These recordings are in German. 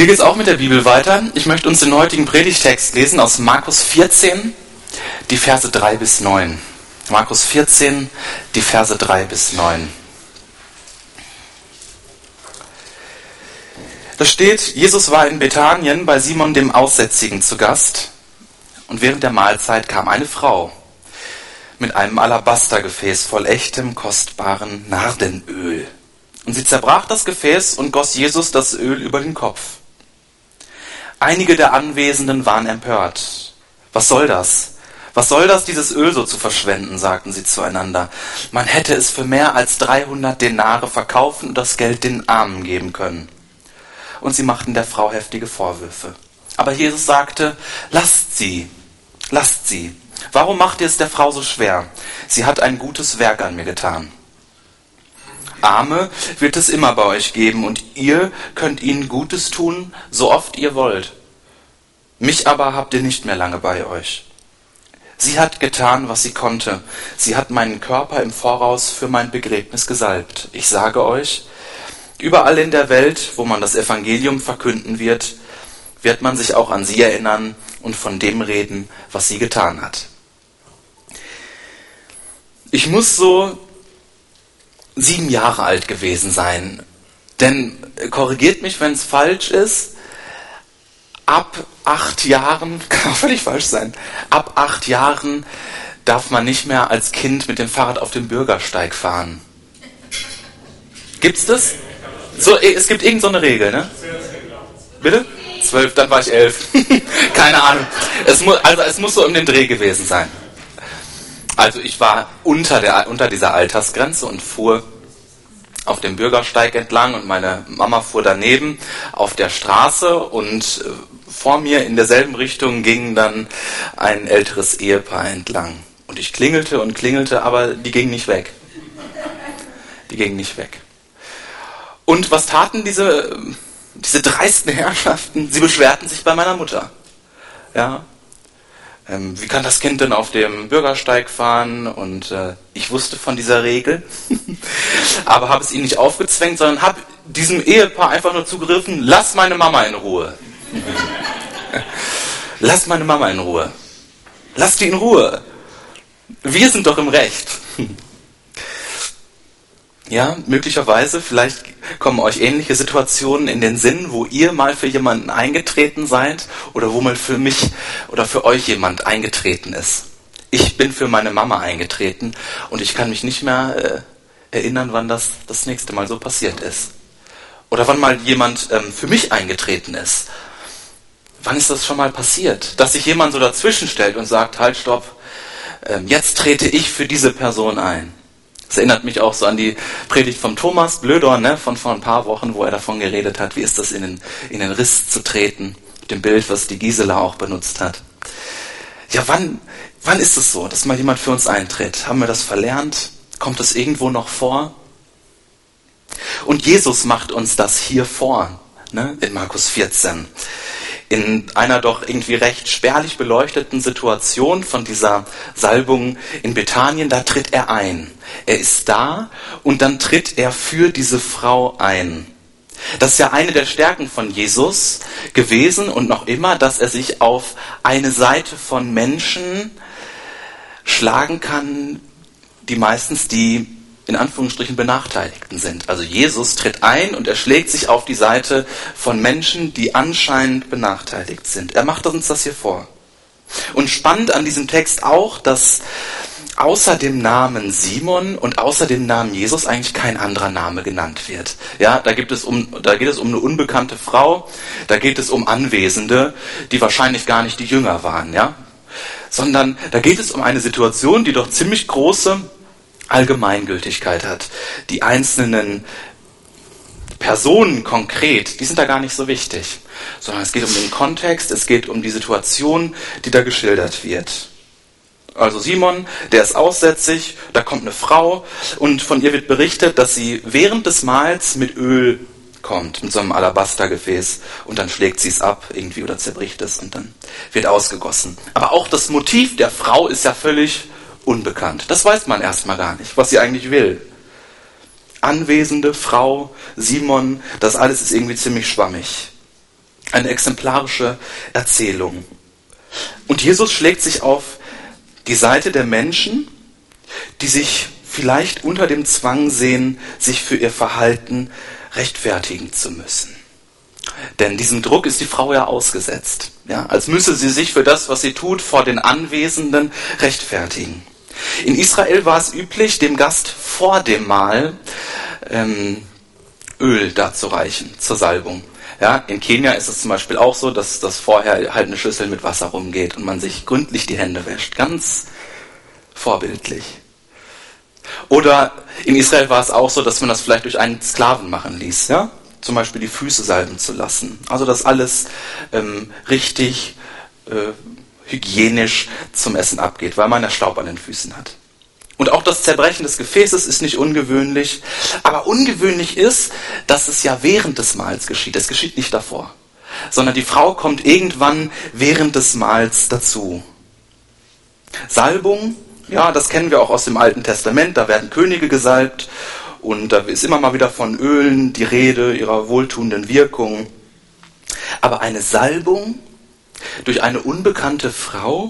Hier geht es auch mit der Bibel weiter. Ich möchte uns den heutigen Predigtext lesen aus Markus 14, die Verse 3 bis 9. Markus 14, die Verse 3 bis 9. Da steht, Jesus war in Bethanien bei Simon dem Aussätzigen zu Gast. Und während der Mahlzeit kam eine Frau mit einem Alabastergefäß voll echtem, kostbaren Nardenöl. Und sie zerbrach das Gefäß und goss Jesus das Öl über den Kopf. Einige der Anwesenden waren empört. Was soll das? Was soll das, dieses Öl so zu verschwenden, sagten sie zueinander. Man hätte es für mehr als 300 Denare verkaufen und das Geld den Armen geben können. Und sie machten der Frau heftige Vorwürfe. Aber Jesus sagte, lasst sie. Warum macht ihr es der Frau so schwer? Sie hat ein gutes Werk an mir getan. Arme wird es immer bei euch geben und ihr könnt ihnen Gutes tun, so oft ihr wollt. Mich aber habt ihr nicht mehr lange bei euch. Sie hat getan, was sie konnte. Sie hat meinen Körper im Voraus für mein Begräbnis gesalbt. Ich sage euch, überall in der Welt, wo man das Evangelium verkünden wird, wird man sich auch an sie erinnern und von dem reden, was sie getan hat. Ich muss so 7 Jahre alt gewesen sein. Denn, korrigiert mich, wenn es falsch ist, ab 8 Jahren, kann auch völlig falsch sein, ab 8 Jahren darf man nicht mehr als Kind mit dem Fahrrad auf dem Bürgersteig fahren. Gibt's das? So, es gibt irgend so eine Regel, ne? Bitte? 12, dann war ich 11. Keine Ahnung. Es muss so um den Dreh gewesen sein. Also ich war unter dieser Altersgrenze und fuhr auf dem Bürgersteig entlang und meine Mama fuhr daneben auf der Straße und vor mir in derselben Richtung ging dann ein älteres Ehepaar entlang. Und ich klingelte und klingelte, aber die gingen nicht weg. Und was taten diese dreisten Herrschaften? Sie beschwerten sich bei meiner Mutter. Ja. Wie kann das Kind denn auf dem Bürgersteig fahren? Und ich wusste von dieser Regel, aber habe es ihnen nicht aufgezwängt, sondern habe diesem Ehepaar einfach nur zugegriffen, lass meine Mama in Ruhe. Lass meine Mama in Ruhe. Lass die in Ruhe. Wir sind doch im Recht. Ja, möglicherweise, vielleicht kommen euch ähnliche Situationen in den Sinn, wo ihr mal für jemanden eingetreten seid oder wo mal für mich oder für euch jemand eingetreten ist. Ich bin für meine Mama eingetreten und ich kann mich nicht mehr erinnern, wann das nächste Mal so passiert ist. Oder wann mal jemand für mich eingetreten ist. Wann ist das schon mal passiert? Dass sich jemand so dazwischen stellt und sagt, halt, stopp, jetzt trete ich für diese Person ein. Das erinnert mich auch so an die Predigt von Thomas Blödorn, ne, von vor ein paar Wochen, wo er davon geredet hat, wie ist das in den Riss zu treten, mit dem Bild, was die Gisela auch benutzt hat. Ja, wann ist es so, dass mal jemand für uns eintritt? Haben wir das verlernt? Kommt das irgendwo noch vor? Und Jesus macht uns das hier vor, ne, in Markus 14. In einer doch irgendwie recht spärlich beleuchteten Situation von dieser Salbung in Bethanien, da tritt er ein. Er ist da und dann tritt er für diese Frau ein. Das ist ja eine der Stärken von Jesus gewesen und noch immer, dass er sich auf eine Seite von Menschen schlagen kann, die meistens die in Anführungsstrichen Benachteiligten sind. Also Jesus tritt ein und er schlägt sich auf die Seite von Menschen, die anscheinend benachteiligt sind. Er macht uns das hier vor. Und spannend an diesem Text auch, dass außer dem Namen Simon und außer dem Namen Jesus eigentlich kein anderer Name genannt wird. Ja, da geht es um eine unbekannte Frau, da geht es um Anwesende, die wahrscheinlich gar nicht die Jünger waren, ja? Sondern da geht es um eine Situation, die doch ziemlich große Allgemeingültigkeit hat. Die einzelnen Personen konkret, die sind da gar nicht so wichtig, sondern es geht um den Kontext, es geht um die Situation, die da geschildert wird. Also Simon, der ist aussätzig, da kommt eine Frau und von ihr wird berichtet, dass sie während des Mahls mit Öl kommt, mit so einem Alabastergefäß und dann schlägt sie es ab irgendwie oder zerbricht es und dann wird ausgegossen. Aber auch das Motiv der Frau ist ja völlig unbekannt. Das weiß man erstmal gar nicht, was sie eigentlich will. Anwesende, Frau, Simon, das alles ist irgendwie ziemlich schwammig. Eine exemplarische Erzählung. Und Jesus schlägt sich auf die Seite der Menschen, die sich vielleicht unter dem Zwang sehen, sich für ihr Verhalten rechtfertigen zu müssen. Denn diesem Druck ist die Frau ja ausgesetzt. Ja, als müsse sie sich für das, was sie tut, vor den Anwesenden rechtfertigen. In Israel war es üblich, dem Gast vor dem Mahl Öl darzureichen zur Salbung. Ja, in Kenia ist es zum Beispiel auch so, dass vorher halt eine Schüssel mit Wasser rumgeht und man sich gründlich die Hände wäscht. Ganz vorbildlich. Oder in Israel war es auch so, dass man das vielleicht durch einen Sklaven machen ließ. Ja? Zum Beispiel die Füße salben zu lassen. Also dass alles richtig hygienisch zum Essen abgeht, weil man ja Staub an den Füßen hat. Und auch das Zerbrechen des Gefäßes ist nicht ungewöhnlich. Aber ungewöhnlich ist, dass es ja während des Mahls geschieht. Es geschieht nicht davor. Sondern die Frau kommt irgendwann während des Mahls dazu. Salbung, ja, das kennen wir auch aus dem Alten Testament. Da werden Könige gesalbt. Und da ist immer mal wieder von Ölen die Rede, ihrer wohltuenden Wirkung. Aber eine Salbung durch eine unbekannte Frau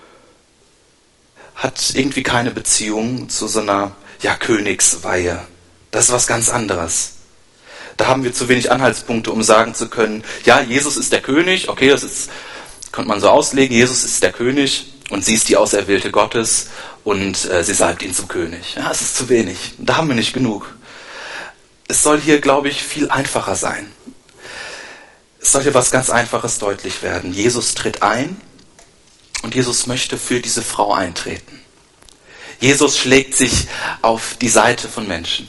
hat irgendwie keine Beziehung zu so einer Königsweihe. Das ist was ganz anderes. Da haben wir zu wenig Anhaltspunkte, um sagen zu können, ja, Jesus ist der König, okay, könnte man so auslegen, Jesus ist der König und sie ist die Auserwählte Gottes und sie salbt ihn zum König. Ja, es ist zu wenig. Da haben wir nicht genug. Es soll hier, glaube ich, viel einfacher sein. Es soll hier was ganz Einfaches deutlich werden. Jesus tritt ein. Und Jesus möchte für diese Frau eintreten. Jesus schlägt sich auf die Seite von Menschen.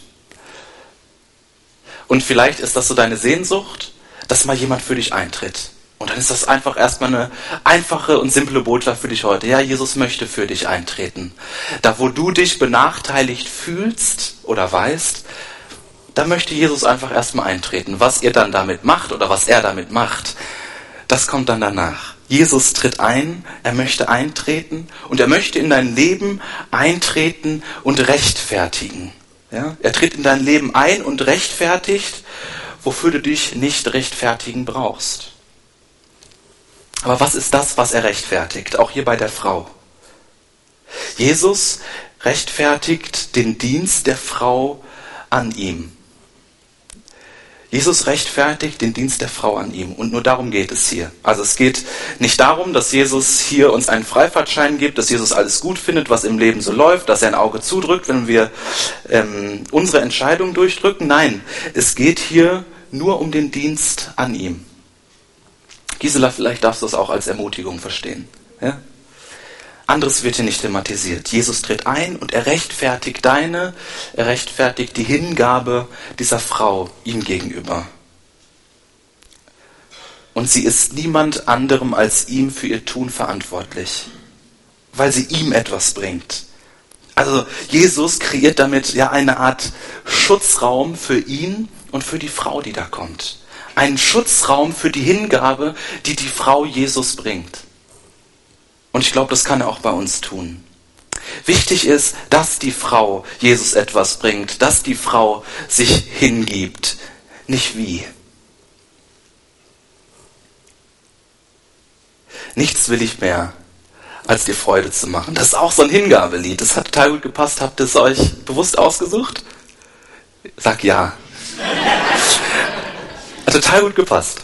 Und vielleicht ist das so deine Sehnsucht, dass mal jemand für dich eintritt. Und dann ist das einfach erstmal eine einfache und simple Botschaft für dich heute. Ja, Jesus möchte für dich eintreten. Da, wo du dich benachteiligt fühlst oder weißt, da möchte Jesus einfach erstmal eintreten. Was ihr dann damit macht oder was er damit macht, das kommt dann danach. Jesus tritt ein, er möchte eintreten und er möchte in dein Leben eintreten und rechtfertigen. Ja? Er tritt in dein Leben ein und rechtfertigt, wofür du dich nicht rechtfertigen brauchst. Aber was ist das, was er rechtfertigt? Auch hier bei der Frau. Jesus rechtfertigt den Dienst der Frau an ihm. Jesus rechtfertigt den Dienst der Frau an ihm. Und nur darum geht es hier. Also es geht nicht darum, dass Jesus hier uns einen Freifahrtschein gibt, dass Jesus alles gut findet, was im Leben so läuft, dass er ein Auge zudrückt, wenn wir unsere Entscheidung durchdrücken. Nein, es geht hier nur um den Dienst an ihm. Gisela, vielleicht darfst du es auch als Ermutigung verstehen. Ja? Anderes wird hier nicht thematisiert. Jesus tritt ein und er rechtfertigt die Hingabe dieser Frau ihm gegenüber. Und sie ist niemand anderem als ihm für ihr Tun verantwortlich, weil sie ihm etwas bringt. Also Jesus kreiert damit ja eine Art Schutzraum für ihn und für die Frau, die da kommt. Einen Schutzraum für die Hingabe, die die Frau Jesus bringt. Und ich glaube, das kann er auch bei uns tun. Wichtig ist, dass die Frau Jesus etwas bringt, dass die Frau sich hingibt, nicht wie. Nichts will ich mehr, als dir Freude zu machen. Das ist auch so ein Hingabelied. Das hat total gut gepasst. Habt ihr es euch bewusst ausgesucht? Sag ja. Hat total gut gepasst.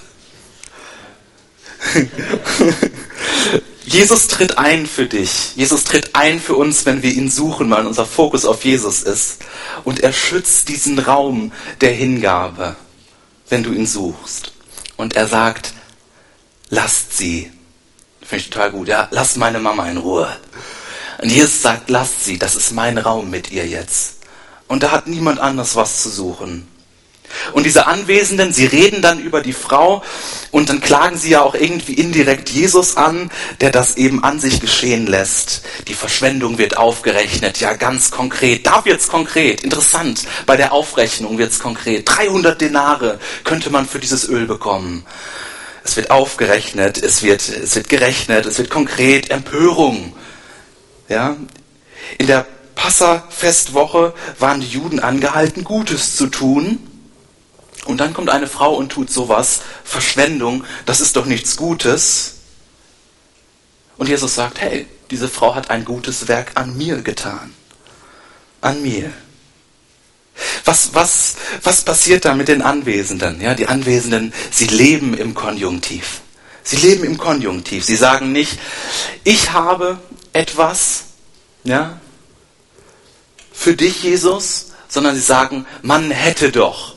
Jesus tritt ein für dich. Jesus tritt ein für uns, wenn wir ihn suchen, weil unser Fokus auf Jesus ist. Und er schützt diesen Raum der Hingabe, wenn du ihn suchst. Und er sagt, lasst sie. Finde ich total gut. Ja, lass meine Mama in Ruhe. Und Jesus sagt, lasst sie. Das ist mein Raum mit ihr jetzt. Und da hat niemand anders was zu suchen. Und diese Anwesenden, sie reden dann über die Frau und dann klagen sie ja auch irgendwie indirekt Jesus an, der das eben an sich geschehen lässt. Die Verschwendung wird aufgerechnet, ja ganz konkret. Da wird's konkret, interessant, bei der Aufrechnung wird's konkret. 300 Denare könnte man für dieses Öl bekommen. Es wird aufgerechnet, es wird gerechnet, es wird konkret, Empörung. Ja? In der Passafestwoche waren die Juden angehalten, Gutes zu tun. Und dann kommt eine Frau und tut sowas, Verschwendung, das ist doch nichts Gutes. Und Jesus sagt, hey, diese Frau hat ein gutes Werk an mir getan. An mir. Was passiert da mit den Anwesenden? Ja, die Anwesenden, sie leben im Konjunktiv. Sie leben im Konjunktiv. Sie sagen nicht, ich habe etwas, ja, für dich, Jesus, sondern sie sagen, man hätte doch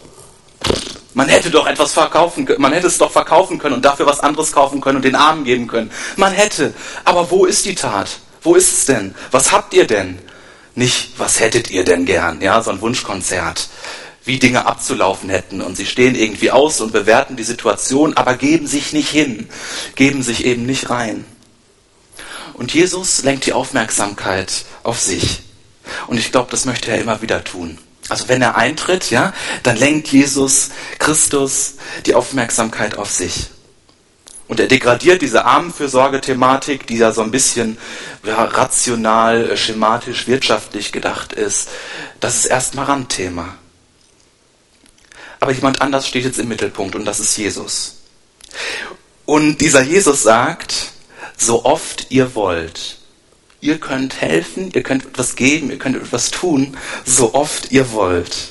etwas verkaufen können, man hätte es doch verkaufen können und dafür was anderes kaufen können und den Armen geben können. Man hätte, aber wo ist die Tat? Wo ist es denn? Was habt ihr denn? Nicht, was hättet ihr denn gern? Ja, so ein Wunschkonzert, wie Dinge abzulaufen hätten. Und sie stehen irgendwie aus und bewerten die Situation, aber geben sich nicht hin, geben sich eben nicht rein. Und Jesus lenkt die Aufmerksamkeit auf sich. Und ich glaube, das möchte er immer wieder tun. Also wenn er eintritt, ja, dann lenkt Jesus Christus die Aufmerksamkeit auf sich. Und er degradiert diese Armenfürsorge-Thematik, die ja so ein bisschen rational, schematisch, wirtschaftlich gedacht ist. Das ist erstmal Randthema. Aber jemand anders steht jetzt im Mittelpunkt und das ist Jesus. Und dieser Jesus sagt, so oft ihr wollt. Ihr könnt helfen, ihr könnt etwas geben, ihr könnt etwas tun, so oft ihr wollt.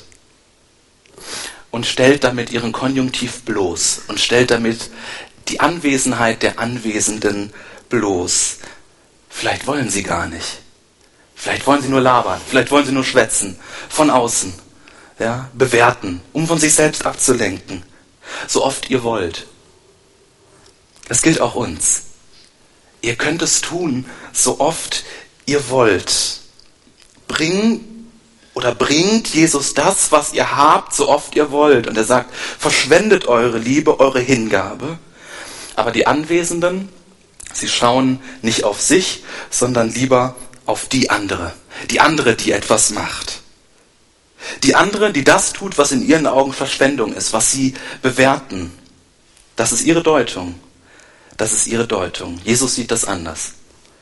Und stellt damit ihren Konjunktiv bloß und stellt damit die Anwesenheit der Anwesenden bloß. Vielleicht wollen sie gar nicht. Vielleicht wollen sie nur labern, vielleicht wollen sie nur schwätzen, von außen, ja, bewerten, um von sich selbst abzulenken. So oft ihr wollt. Das gilt auch uns. Ihr könnt es tun, so oft ihr wollt. Bringt Jesus das, was ihr habt, so oft ihr wollt. Und er sagt, verschwendet eure Liebe, eure Hingabe. Aber die Anwesenden, sie schauen nicht auf sich, sondern lieber auf die andere. Die andere, die etwas macht. Die andere, die das tut, was in ihren Augen Verschwendung ist, was sie bewerten. Das ist ihre Deutung. Das ist ihre Deutung. Jesus sieht das anders.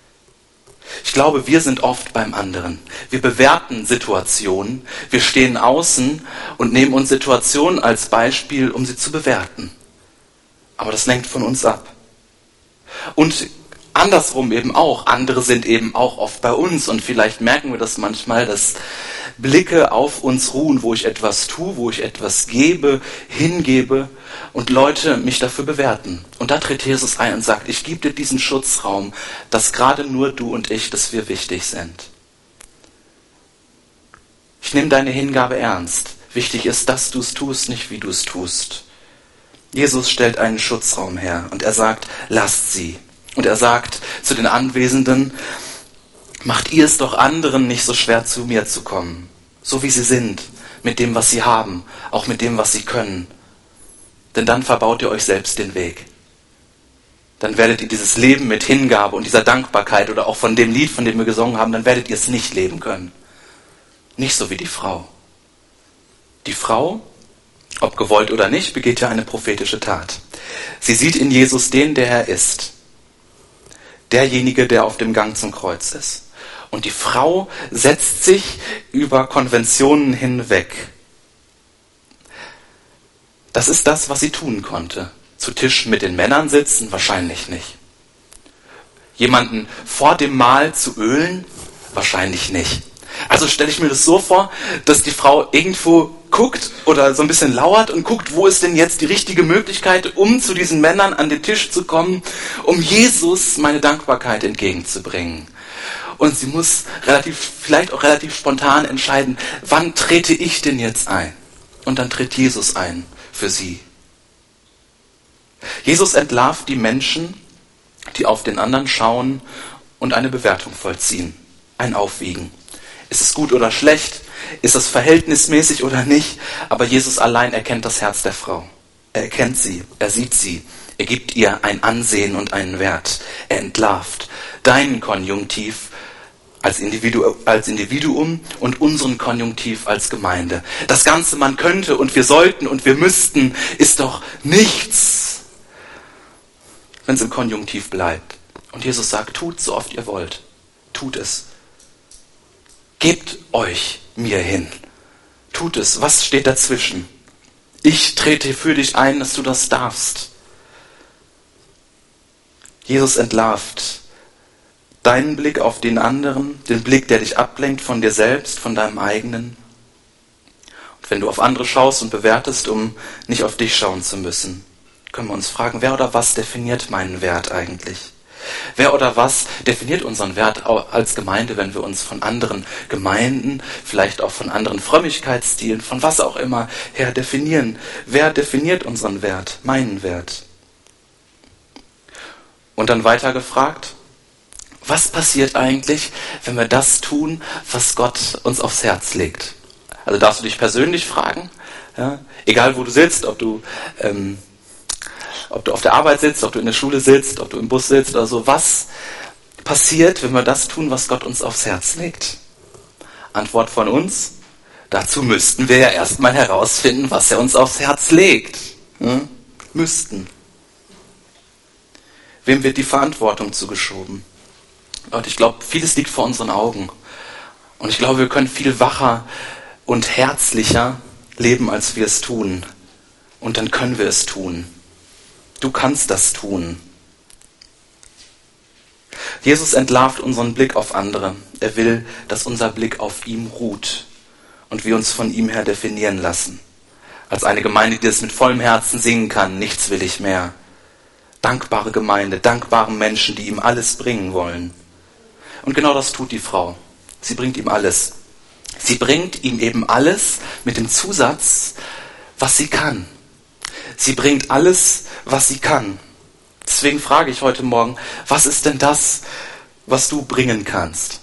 Ich glaube, wir sind oft beim anderen. Wir bewerten Situationen. Wir stehen außen und nehmen uns Situationen als Beispiel, um sie zu bewerten. Aber das lenkt von uns ab. Und andersrum eben auch. Andere sind eben auch oft bei uns. Und vielleicht merken wir das manchmal, dass Blicke auf uns ruhen, wo ich etwas tue, wo ich etwas gebe, hingebe und Leute mich dafür bewerten. Und da tritt Jesus ein und sagt, ich gebe dir diesen Schutzraum, dass gerade nur du und ich, dass wir wichtig sind. Ich nehme deine Hingabe ernst. Wichtig ist, dass du es tust, nicht wie du es tust. Jesus stellt einen Schutzraum her und er sagt, lasst sie. Und er sagt zu den Anwesenden, macht ihr es doch anderen nicht so schwer, zu mir zu kommen. So wie sie sind, mit dem, was sie haben, auch mit dem, was sie können. Denn dann verbaut ihr euch selbst den Weg. Dann werdet ihr dieses Leben mit Hingabe und dieser Dankbarkeit oder auch von dem Lied, von dem wir gesungen haben, dann werdet ihr es nicht leben können. Nicht so wie die Frau. Die Frau, ob gewollt oder nicht, begeht ja eine prophetische Tat. Sie sieht in Jesus den, der er ist. Derjenige, der auf dem Gang zum Kreuz ist. Und die Frau setzt sich über Konventionen hinweg. Das ist das, was sie tun konnte. Zu Tisch mit den Männern sitzen? Wahrscheinlich nicht. Jemanden vor dem Mahl zu ölen? Wahrscheinlich nicht. Also stelle ich mir das so vor, dass die Frau irgendwo guckt oder so ein bisschen lauert und guckt, wo ist denn jetzt die richtige Möglichkeit, um zu diesen Männern an den Tisch zu kommen, um Jesus meine Dankbarkeit entgegenzubringen. Und sie muss vielleicht auch relativ spontan entscheiden, wann trete ich denn jetzt ein? Und dann tritt Jesus ein für sie. Jesus entlarvt die Menschen, die auf den anderen schauen und eine Bewertung vollziehen, ein Aufwiegen. Ist es gut oder schlecht? Ist es verhältnismäßig oder nicht? Aber Jesus allein erkennt das Herz der Frau. Er erkennt sie, er sieht sie, er gibt ihr ein Ansehen und einen Wert. Er entlarvt deinen Konjunktiv als Individuum und unseren Konjunktiv als Gemeinde. Das Ganze, man könnte und wir sollten und wir müssten, ist doch nichts, wenn es im Konjunktiv bleibt. Und Jesus sagt, tut so oft ihr wollt. Tut es. Gebt euch mir hin. Tut es. Was steht dazwischen? Ich trete für dich ein, dass du das darfst. Jesus entlarvt deinen Blick auf den anderen, den Blick, der dich ablenkt von dir selbst, von deinem eigenen. Und wenn du auf andere schaust und bewertest, um nicht auf dich schauen zu müssen, können wir uns fragen, wer oder was definiert meinen Wert eigentlich? Wer oder was definiert unseren Wert als Gemeinde, wenn wir uns von anderen Gemeinden, vielleicht auch von anderen Frömmigkeitsstilen, von was auch immer her definieren? Wer definiert unseren Wert, meinen Wert? Und dann weiter gefragt, was passiert eigentlich, wenn wir das tun, was Gott uns aufs Herz legt? Also darfst du dich persönlich fragen, ja? Egal wo du sitzt, ob du auf der Arbeit sitzt, ob du in der Schule sitzt, ob du im Bus sitzt oder so. Was passiert, wenn wir das tun, was Gott uns aufs Herz legt? Antwort von uns, dazu müssten wir ja erstmal herausfinden, was er uns aufs Herz legt. Hm? Müssten. Wem wird die Verantwortung zugeschoben? Leute, ich glaube, vieles liegt vor unseren Augen. Und ich glaube, wir können viel wacher und herzlicher leben, als wir es tun. Und dann können wir es tun. Du kannst das tun. Jesus entlarvt unseren Blick auf andere. Er will, dass unser Blick auf ihm ruht und wir uns von ihm her definieren lassen. Als eine Gemeinde, die das mit vollem Herzen singen kann, nichts will ich mehr. Dankbare Gemeinde, dankbare Menschen, die ihm alles bringen wollen. Und genau das tut die Frau. Sie bringt ihm alles. Sie bringt ihm eben alles mit dem Zusatz, was sie kann. Sie bringt alles, was sie kann. Deswegen frage ich heute Morgen, was ist denn das, was du bringen kannst?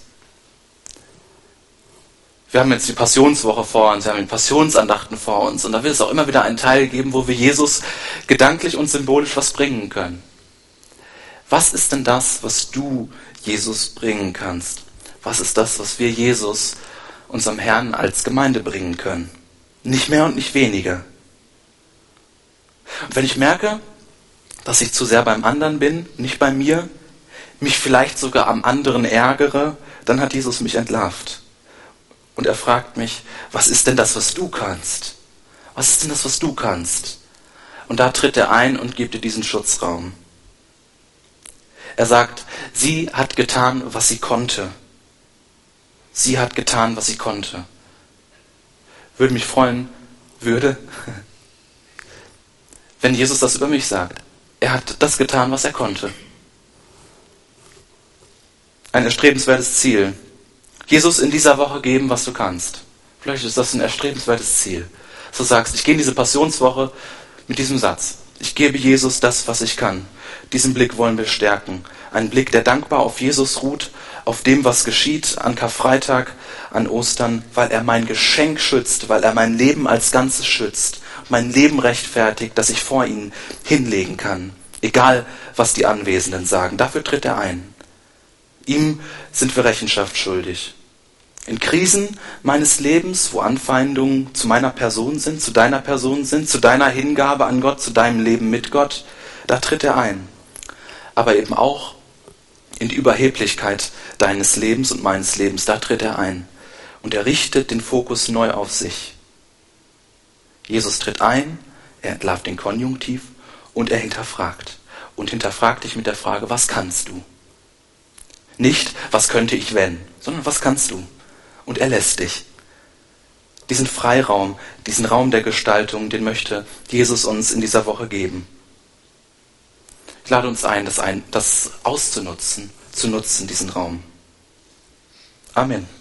Wir haben jetzt die Passionswoche vor uns, wir haben die Passionsandachten vor uns und da wird es auch immer wieder einen Teil geben, wo wir Jesus gedanklich und symbolisch was bringen können. Was ist denn das, was du Jesus bringen kannst? Was ist das, was wir Jesus, unserem Herrn, als Gemeinde bringen können? Nicht mehr und nicht weniger. Und wenn ich merke, dass ich zu sehr beim anderen bin, nicht bei mir, mich vielleicht sogar am anderen ärgere, dann hat Jesus mich entlarvt. Und er fragt mich, was ist denn das, was du kannst? Was ist denn das, was du kannst? Und da tritt er ein und gibt dir diesen Schutzraum. Er sagt, sie hat getan, was sie konnte. Sie hat getan, was sie konnte. Würde mich freuen, wenn Jesus das über mich sagt. Er hat das getan, was er konnte. Ein erstrebenswertes Ziel. Jesus in dieser Woche geben, was du kannst. Vielleicht ist das ein erstrebenswertes Ziel. Dass du sagst, ich gehe in diese Passionswoche mit diesem Satz. Ich gebe Jesus das, was ich kann. Diesen Blick wollen wir stärken. Ein Blick, der dankbar auf Jesus ruht, auf dem, was geschieht an Karfreitag, an Ostern, weil er mein Geschenk schützt, weil er mein Leben als Ganzes schützt, mein Leben rechtfertigt, das ich vor ihn hinlegen kann. Egal, was die Anwesenden sagen. Dafür tritt er ein. Ihm sind wir Rechenschaft schuldig. In Krisen meines Lebens, wo Anfeindungen zu meiner Person sind, zu deiner Person sind, zu deiner Hingabe an Gott, zu deinem Leben mit Gott, da tritt er ein. Aber eben auch in die Überheblichkeit deines Lebens und meines Lebens, da tritt er ein. Und er richtet den Fokus neu auf sich. Jesus tritt ein, er entlarvt den Konjunktiv und er hinterfragt. Und hinterfragt dich mit der Frage, was kannst du? Nicht, was könnte ich wenn, sondern was kannst du? Und er lässt dich. Diesen Freiraum, diesen Raum der Gestaltung, den möchte Jesus uns in dieser Woche geben. Ich lade uns ein, das auszunutzen, diesen Raum. Amen.